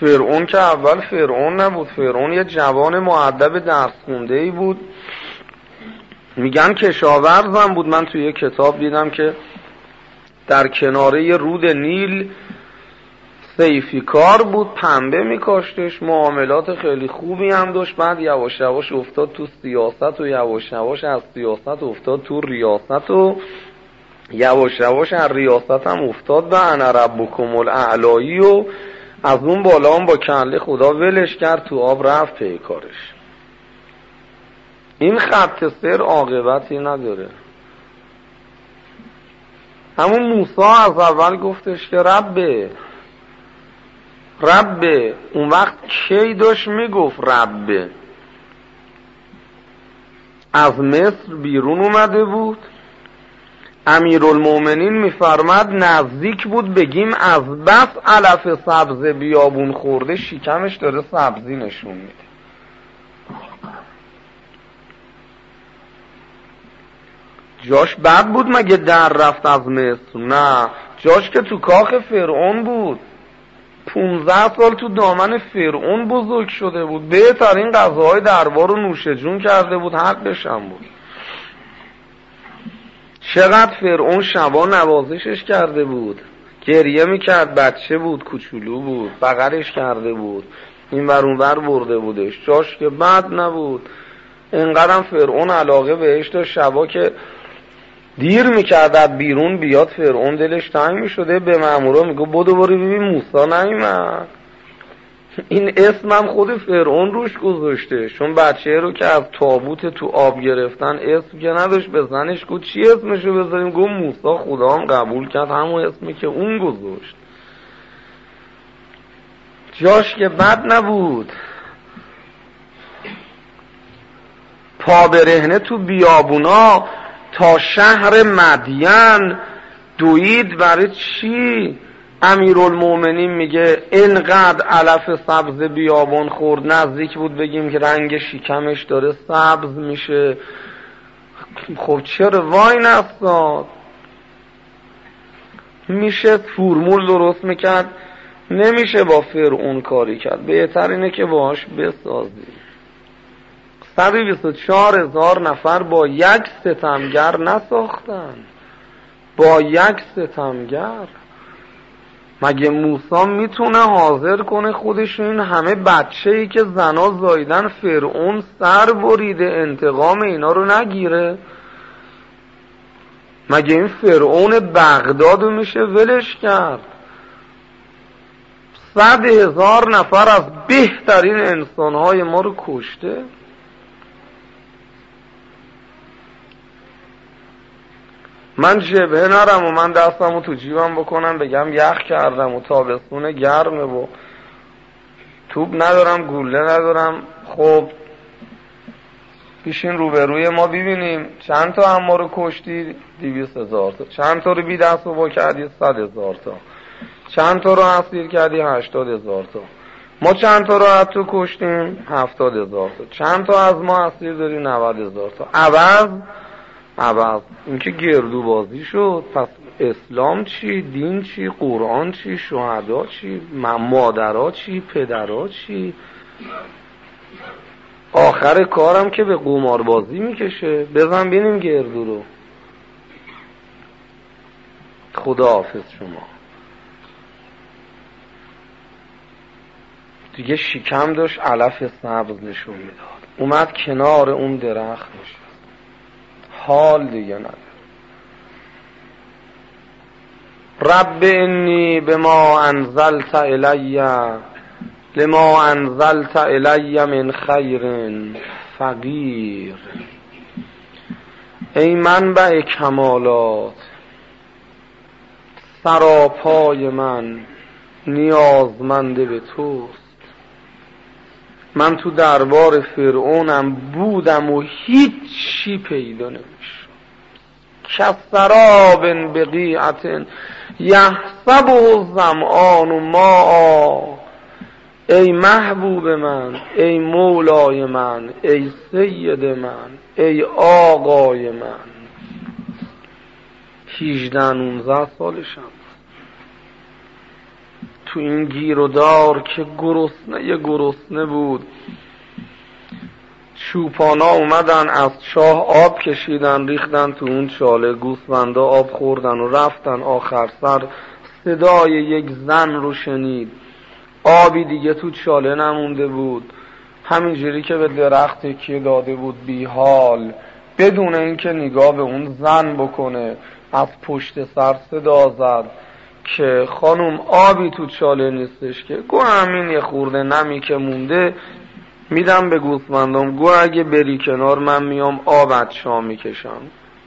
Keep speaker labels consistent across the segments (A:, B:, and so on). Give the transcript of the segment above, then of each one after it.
A: فرعون که اول فرعون نبود، فرعون یه جوان مؤدب درس خونده‌ای بود، میگن کشاورزم بود. من توی یه کتاب دیدم که در کناره یه رود نیل صیفی کار بود، پنبه میکاشتش، معاملات خیلی خوبی هم داشت. بعد یواش یواش افتاد تو سیاست و یواش یواش از سیاست افتاد تو ریاست و یواش یواش از ریاست هم افتاد به انا ربکم الاعلایی و از اون بالا هم با کله خدا ولش کرد تو آب رفت پی کارش. این خط سیر عاقبتی نداره. همون موسی از اول گفتش که ربه، اون وقت کی داشت میگفت ربه؟ از مصر بیرون اومده بود، امیرالمومنین میفرماد نزدیک بود بگیم از بس علف سبز بیابون خورده شکمش داره سبزی نشون میده. جاش بد بود مگه در رفت از مصر؟ نه، جاش که تو کاخ فرعون بود، 15 سال تو دامن فرعون بزرگ شده بود، بهترین غذاهای دربار رو نوش جون کرده بود، حقش هم بود. چقدر فرعون شبا نوازشش کرده بود، گریه میکرد، بچه بود، کوچولو بود، بغلش کرده بود، این ور اون ور برده بودش. جاش که بد نبود. اینقدر فرعون علاقه بهش داشت شبا که دیر میکرد بیرون بیاد فرعون دلش تنگ میشده، به مامورا میگه بدو برو ببین موسی نیومد. این اسمم خود فرعون روش گذاشته، چون بچه رو که از تابوت تو آب گرفتن اسم که نداشت بزنش، گفت چی اسمشو بذاریم؟ گفت موسی. خدا هم قبول کرد همون اسمی که اون گذاشت. جاش که بد نبود. پا برهنه تو بیابونا تا شهر مدین دوید. برای چی؟ امیرالمومنین میگه اینقدر علف سبز بیابان خورد نزدیک بود بگیم که رنگ شکمش داره سبز میشه. خب چرا وای نستاد؟ میشه فرمول درست میکرد، نمیشه با فرعون کاری کرد، بهتر اینه که باهاش بسازی. 124,000 نفر با یک ستمگر نساختن، با یک ستمگر. مگه موسی میتونه حاضر کنه خودش این همه بچه‌ای که زنا زاییدن فرعون سر بریده انتقام اینا رو نگیره؟ مگه این فرعون بغدادو میشه ولش کرد؟ 100,000 نفر از بهترین انسانهای ما رو کشته. من جبهه نرم و من دستمو تو جیبم بکنم بگم یخ کردم و تابستون گرمه و توپ ندارم گوله ندارم. خب پیشین روبروی ما ببینیم چند تا هم ما رو کشتی؟ 200,000 تا. چند تا رو بی دست و با کردی؟ 100,000 تا. چند تا رو اسیر کردی؟ 80,000 تا. ما چند تا رو از تو کشتیم؟ 70,000 تا. چند تا از ما اسیر داری؟ 90,000 تا. عوض این که گردو بازی شد. پس اسلام چی؟ دین چی؟ قرآن چی؟ شهدا چی؟ مادرها چی؟ پدرها چی؟ آخر کارم که به قمار بازی میکشه. بزن بینیم گردو رو. خدا حافظ شما. دیگه شکم داشت علف سبز نشون میداد، اومد کنار اون درخت نشد، حال دیگه نداره. رب انی بما انزلت الی لما انزلت الی من خیر فقیر. ای منبع کمالات، سراپای من نیازمند به توست. من تو دربار فرعونم بودم و هیچی پیدا نمیشد. کسراب بقیعت یحسبه الظمآن ماء. ای محبوب من، ای مولای من، ای سید من، ای آقای من. 18-19 سالشم. تو این گیر و دار که گرسنه بود. چوپانا اومدن از چاه آب کشیدن ریختن تو اون چاله، گوسفندا آب خوردن و رفتن. آخر سر صدای یک زن رو شنید، آبی دیگه تو چاله نمونده بود، همینجوری که به درخت تکیه داده بود بی حال، بدون اینکه نگاه به اون زن بکنه، از پشت سر صدا زد که خانم آبی تو چاله نیستش که. گو همین یه خورده نمی که مونده میدم به گوسفندام، گو اگه بری کنار من میام آبت شا میکشم.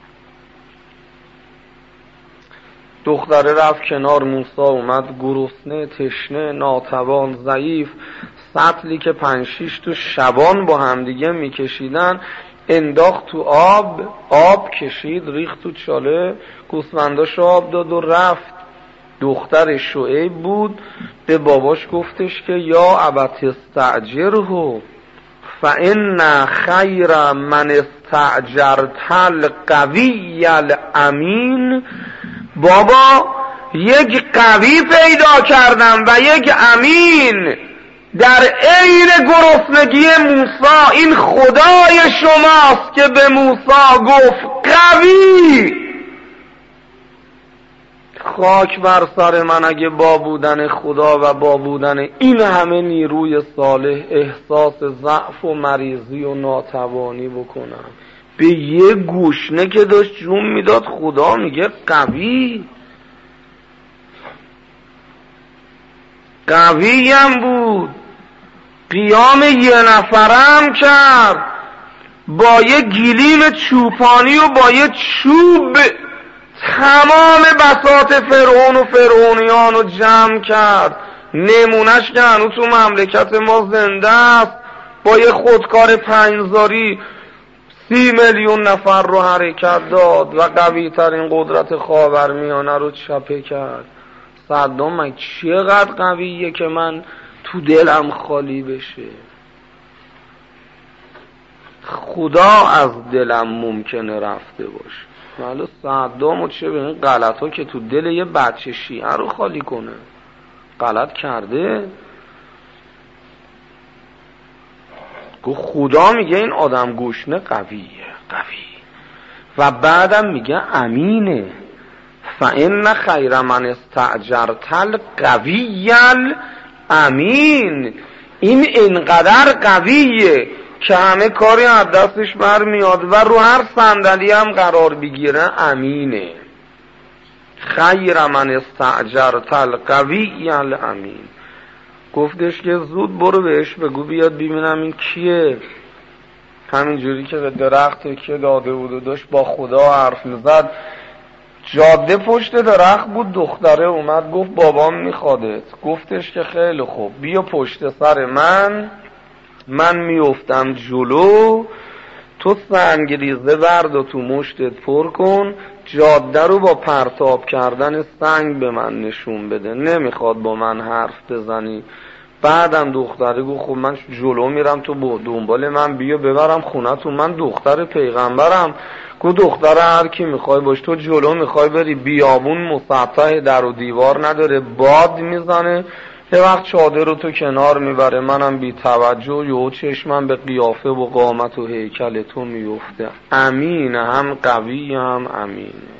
A: دختره رفت کنار، موسی اومد گرسنه، تشنه، ناتوان، ضعیف، سطلی که 5-6 تو شبان با همدیگه میکشیدن انداخت تو آب کشید ریخت تو چاله، گوسفنداش آب داد و رفت. دختر شعیب بود، به باباش گفتش که یا ابت استاجره فان خیر من استاجرت القوی الامین. بابا یک قوی پیدا کردم و یک امین در عین گرسنگی موسی. این خدای شماست که به موسی گفت قوی. خاک بر سر من اگه با بودن خدا و با بودن این همه نیروی صالح احساس ضعف و مریضی و ناتوانی بکنم. به یه گوشنه که داشت جون میداد خدا میگه قوی. قوی هم بود، قیام یه نفرم کرد، با یه گلیم چوپانی و با یه چوب تمام بساط فرعون و فرعونیان رو جمع کرد. نمونش که هنوز تو مملکت ما زنده است، با یه خودکار 5 30 میلیون نفر رو حرکت داد و قوی ترین قدرت خاورمیانه رو چپه کرد. صدام من چقدر قویه که من تو دلم خالی بشه. خدا از دلم ممکنه رفته باشه، ولی صدامو چه به این غلط ها که تو دل یه بچه شیعه رو خالی کنه. غلط کرده. خدا میگه این آدم گوشنه قویه، قوی، و بعدم میگه امینه. فان خیر من استاجرت القوی الامین. این اینقدر قویه که همه کاری از دستش برمیاد و رو هر صندلی هم قرار بگیره. امینه. خیر من استاجرت القوی الامین. گفتش که زود برو بهش بگو بیاد ببینم این کیه. همینجوری که به درخت که داده بود و داشت با خدا حرف میزد، جاده پشت درخت بود. دختره اومد گفت بابام میخوادت. گفتش که خیلی خوب، بیا پشت سر من میافتم جلو، تو سنگریزه برد و تو مشتت پر کن، جاده رو با پرتاب کردن سنگ به من نشون بده. نمیخواد با من حرف بزنی. بعدم دختره گفت خب من جلو میرم، تو دنبال من بیا ببرم خونتون، من دختر پیغمبرم. گفت دختر هر کی میخوای باش، تو جلو میخوای بری، بیابون مسطح در و دیوار نداره، باد میزنه، یه وقت چادر رو تو کنار میبره، منم بی توجه یهو چشمم به قیافه و قامت و هیکل تو میفته. امین، هم قوی هم امین.